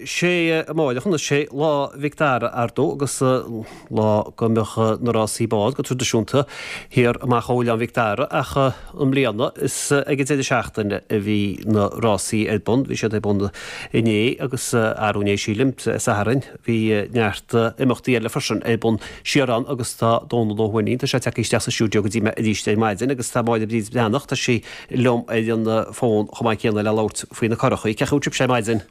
sé máileach na sé lá Victara ardó agus lá go mecha narásí bád go tradiisiúnta hir amach óil an Victara acha blianana is ag seachtain a bhí na rásí Edbund, bhí sé Edbund iné agus arúné sílim saharin hí neart imachtaí eile farsin Edbund siaran agus tá dónadóhaín tá sé teiste sa siúdio go dtí ddíiste maidin agus tá máid bdí beannach tá sí lom éon fón chomá céanna le lát faoin na chorachaí ceútib sé maidin.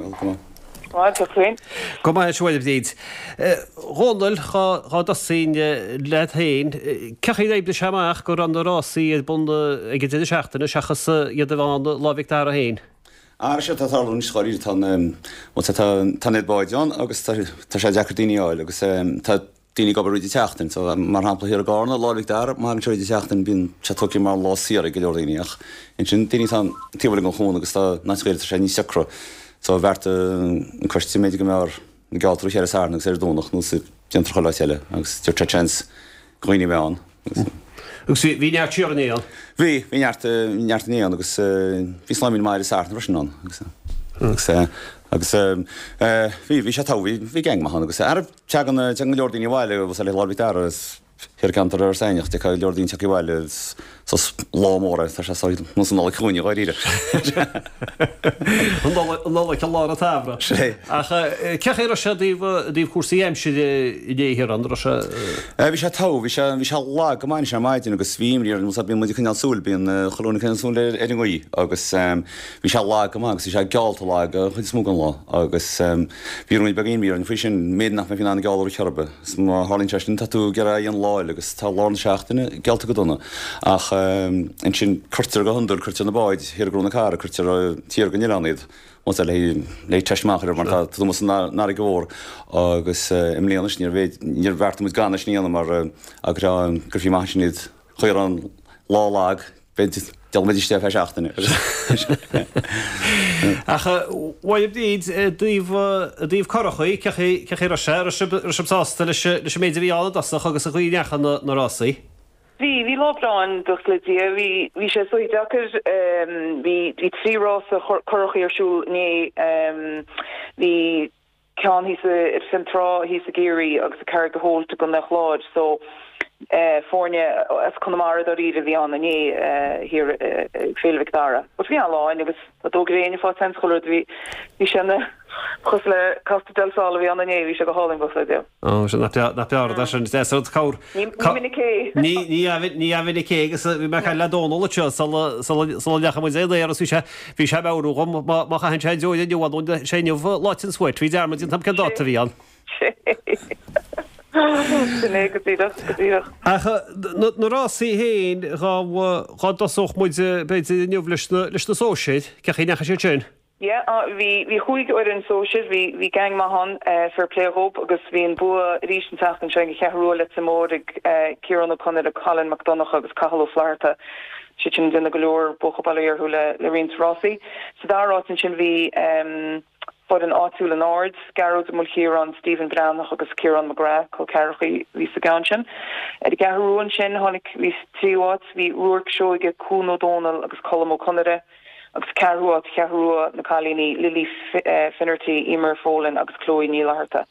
Go mai seoil bdíd. Rónal chá dasín le hain, cechaí éble seach gur an rásí bunda ag seachtainna seachas iad bháin lá Victara hain. Se táún choirí tan Edbáidán agus tá sé deachar daine áil agus Dini go ruúdi teachtain, so mar hapla hir gána láig dar, mar an ruúdi teachtain bín chattóí mar láíar go leordaíach. In sin daine tan tíhfuil an chun agus tá naréir sé ní secro, so bherte an cuiirtí méidir go mar na gáú chéar sána agus dúnach nó sa gentrachoile teile agus tíir trechans gooine meán. Agus bhí neart tíar anéan? Bhí neart anéan agus bhí sláimín mar sána rasinán agus bhí sé táhí bhí gang mahan agus tegan leordaín bhile bh le lábhítar hir cantar ar saineach de leordaín teach bhile lámóra tá sé nó an nála chuúine gáíre. Nála ce lá a tabhra. Ceché sé díomh cuasaí aimse idéhir an Bhí sé bhí sé lá go main sé maidin agus bhíimíar mu bí mu chuineal súil bíon choúna chuúil éí agus bhí sé lá go agus sé gealta lá chud smú an lá agus bhíúí bagéonmíar an frisin méad nach fin an gáú chearbe. má hálinn teistin tatú ge an láil agus tá lána seachtainna gealta go donna ach an sin chuirtar go hundur chuirte na báid hir grúna cara chuirtar tíar go níráníad. le teismachar mar tú ná ggóir agus im léanas níor bhharrta mu gan sníana mar gurfií maiisiid chuir an lálag deal méidiriste fe seachtainna. Bhaid díomh chorachaí ceché seásta leis méidir bhíála dasach agus a chuoinechan na rásaí. Vi lobráin dusledí vi sé so dakar vi trí rás a chochi arsúl né vi cean hí centrá hí a géri agus a car goholta go nach lád so fórne as Connemara a ri vi an né hir févictara. But vi an láin agus a dogréine fá senskoler vi senne chus le Costa del Sol vi an né vi se go háling go de. Se na cáir ní a vinnig ché agus vi me le dónala lecha mu éile as hí sé beú gom má hen sé dúide dúún séineh látin swit hí derma dín tam dáta hí an. Na rásí héin gá dosoch muid beidir nniuh leis na sóisiid, ceché necha sé tún? vi chuig or an social vi gang ma han for playhope agus vi an bu richen tacht an se cheú le módig Kieran O'Connor a Colin McDonagh agus Cathal O'Flaherty si dinna galoor bochaballir hule le Rins Rossi so dará sin vi fod an áúil an ard Garrod Mulchiran Stephen Brownach agus Kieran McGrath có cechi ví a gasin de garún sin honnig ví tíwat vi ruúr seoige Cún O'Donnell agus Colm O'Connor agus ceúat cheúa na chalíní Lily Finnerty, Emer Folin agus Chloe Nílaharta.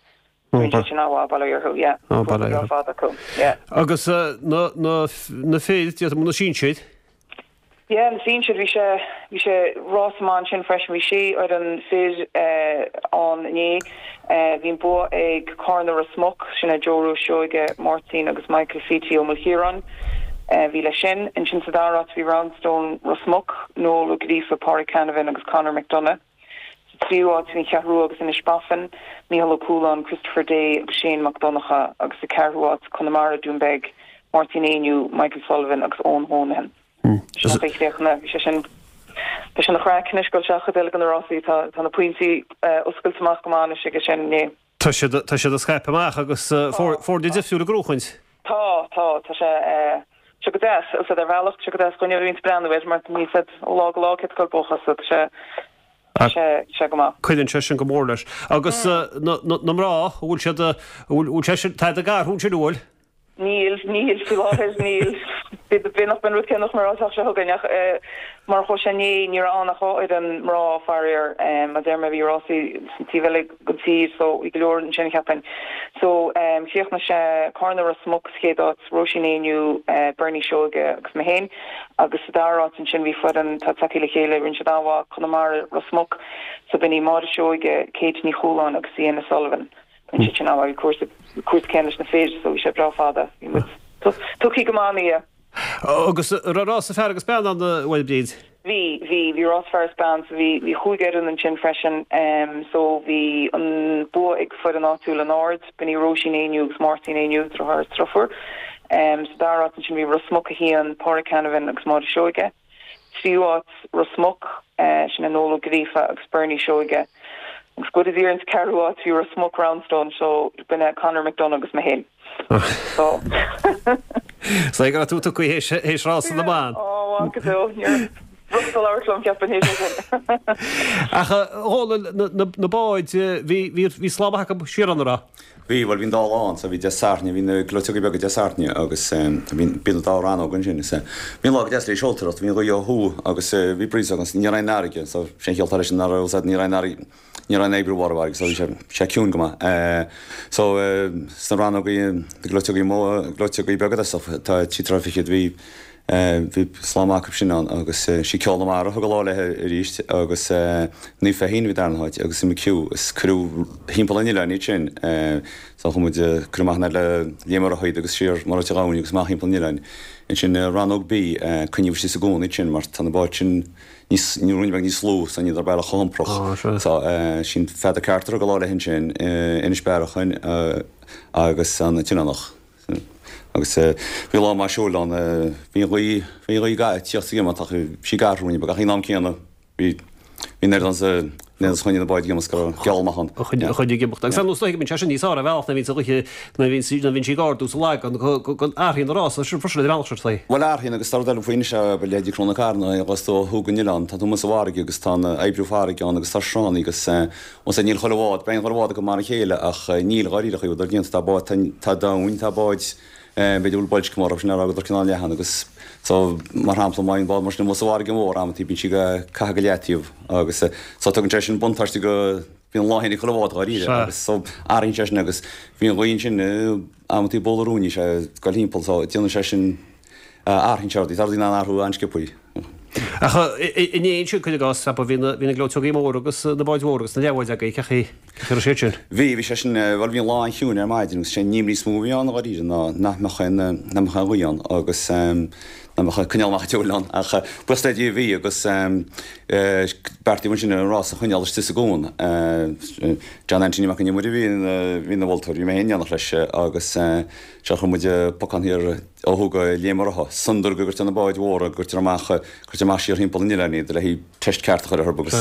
Agus na féad na sin siad? Na sin siad bhí sé Rossman sin freisin bhí sé ar an féad an né bhín bu ag Corner a Smock sin a Joru Seoige Martin agus Michael Fiti ó Mulchiran. Vi le sin in sin sadárat vi Roundstone Rosmuk nó lu grífa Pári Canavan agus Conor McDonough. Tríá vi cehrú agus in Ispafen, Míhall O'Coolan, Christopher Day agus Shane McDonagh agus a cehrúát Connemara Dúnbeg, Martin Ainu, Michael Sullivan agus Owen Honan. Be sin nachra kinnisgol secha del gan Rossi tá na puintí oscailtamach gomána sé sin né. Tá sé a Skype amach agus fór difriú a grúchaint? Tá sé Sugadas as a bhealach sugadas goine vín brand wes mar ní said lá het go bochas se go. Cuidann se sin go mór leis. Agus na rá bhúlil se tá a gar hún se dúil? Níl fi láhes níl. bin noch ben rutken noch mar se hoganach mar choché ni annach an mrá farir a derma vi Rossi tivelig gotír so igloren sin happen so fiach na se corner a smok skedot Roshinéniu Bernie Shoge agus me hen agus darat sin vi fod an tatakile chéle rin dawa Connemara Rosmok so ben I mar Shoge Kate ni Cholan agus Sienna Sullivan sin á cuas kennis na fé so vi se bra fada tuki gomania. Agus rás a fer agus spe an de webdíd. Vi Ross first bands vi chuige an chin freschen so vi an bo ag fud an áú an ord ben I Roshinéniu Martinéniu tro haar stroffer so daar sin vi Rosmok hi an Porrick Canavan agus mar Shoige triúat Rosmok sin an nolo grifa agus Bernie Shoige agus go vir Carúat vi Rosmok Roundstone so ben Conor McDonagh agus me hen so so ag tú chu hééis rás an na ban na báid hí slábacha siar anra. Bhí bhil hín dáán sa bhí dearne hín gloteí be dearne agus bhín bid dárán gan sin. Bhín lá de lei seoltar, hín go thú agus bhí brí agus ní rainnáige so sé cheoltar sin ní rainnáí ní ran ébrúhharhhaig so sé ciún goma. So san ran gloteí gloteí begad tá títrafichiid hí bhí sláach sin an agus sí ceolala mar thu goláilethe ríist agus ní féhín bhí darnhaid agus sem ciú is cruú hímpalaí le ní sin chumuid cruachna le lémar a chuid agus siar mar teáin agus má hímpalaí lein in sin ranóg bí chuníomh sí a gcóna sin mar tanna báid sin níúin beh ní slú san iad ar bailile chomproch sin fed a cartar go láile hin sin inis bearachan agus an tunach. agus bhí lá mar seúán bhí ga tíochtta gimach sí garúí be í ná céanana hí an chuine na baid gimas go gealmachan. chuide gibocht. San lúsla minn te níos á bhena ví chuige na vín sí gardús le gon airhín rás sin fosle bhsirtla. Well airhín agus starda faoine se be léidir cróna carna agus tó thuganníán, tá tú sáige agus tá ébrúfáige agus tá seán agus sé níl chohád, ben chohád go mar chéile ach níl gáíle chuú ar gén tá dain tá báid beidir baid mar sin agad cinál lehan agus mar hapla main bad mar na msáige mór amtí bín si go caigalétíomh agus tugann te sin buntáirtí go bhíon láhinna chohád gáíre agus airn te agus bhíon roion sin amtí bolúní sé go límpel tíanana sé sin airn teirtí tar dína áthú anskipuí. Inéon siú chuide gas sap hína glóteí mór agus na baidhórgus na lehaid a ceché sé sin. Bhí sé sin bhil bhíon lá hiún ar maidin sé nímlí smúíán a ríidir nachcha roián agus chunealach teúán a bustaidí bhí agus bertíún sin rás a chuneal tí a gún John sinach ní muí hí na bhiltarí mé héananach leis agus se chumuide pocanhir óthúga lémartha sundur go gurtena báid mhra gurte amachcha chuirte mar síor hímpla níleí de le hí teist ceart chuir agus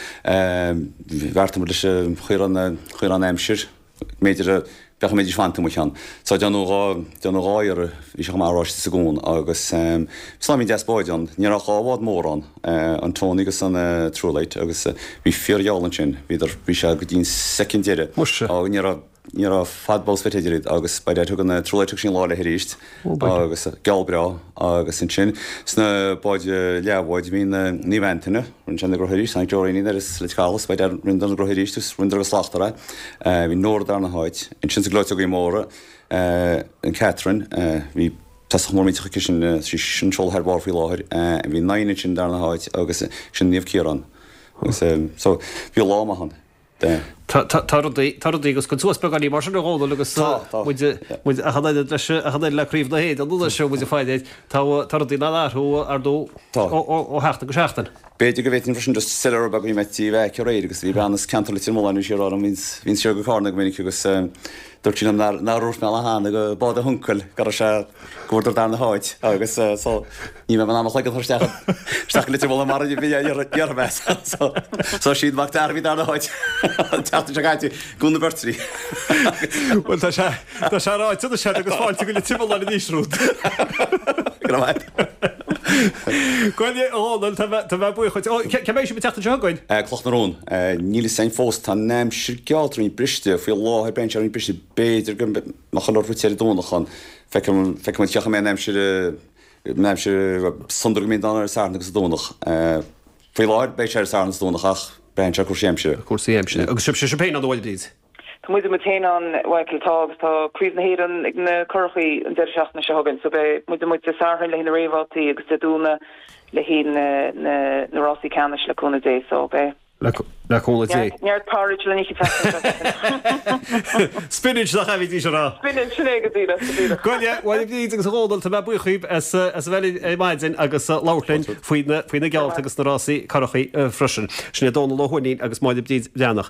bhharrta lei chuir an éimsir méidir becha méidir fantamchan. Tá deanráir hí se marráiste sa gún agus Sláí deasbáidan ní a cháhád mórrán an tónigus an trúleit agus bhí fiorheálan sin híidir bhí se go dtín secondéire ní a fadbalsfetidirid agus beidir tu an trúleiteach sin láile ríist agus gealbrá agus sin sna báid leabháid hín níhhaintine run sin groirí san Joí ar is leálas beidir rindan groiríús rundar go slachtara hí nóir na háid in sin glóte go móra an Catherine hí tasmórmítecha sin sin seol herbá fí láthir bhí 9 sin darna háid agus sin níomh círan so bhí lámachan. Tardaí gus chun túaspeganí mar sin ráda agus chaid leríomh na héad an dú se mu fáidéid tardaí náthú ar dó ó heachta go seachtain. Beidir go bhéitn sin just sear bag metí bheith réir agus bhí beannas cantal tímláinú sé rá vín sé go cána go minic agus dúirtí nárús me hána go bád a huncail gar se gúidir dána háid agus ní me ná le thusteach litir bhla mar bhí dhearbhe só siad bach arbhí dána háid teachta se gaiiti gúna bertrí. Bhil tá se ráid tu se agus fáilte go le timá le níosrút. Gáil óil tá bheith buí chuid ceméis be teachta teáin? Clochnarún, níla sein fós tá neim sir gealtar í briste fao láthir ben ar briste béidir go nach chalór futéir dúnachan fe techa mé neim sir me se sonder mé an sarnagus dónach. Fé láir bei sé sarnas dónach ach ben se chuséimse. Cuasaéimse. Agus sib sé péin an bhiltíd. Tá muid mu an Michael Togs tá críomh na héan ag na chochaí an deirseach na se hagann, so be muid sarthain le hin na réhátí agus deúna le hí na Rossí Canis leúna dé so be. Leúna dé. Neart porridge le ní Spinach nach a bhí se rá. Spinach sinné go Goile bhil ní agus ródal tá buchuib as bhfuil maidin agus láirlinn faoine gealt agus na Rossí chochaí freisin. Sinna dóna lehaín agus máid bdíd deannach.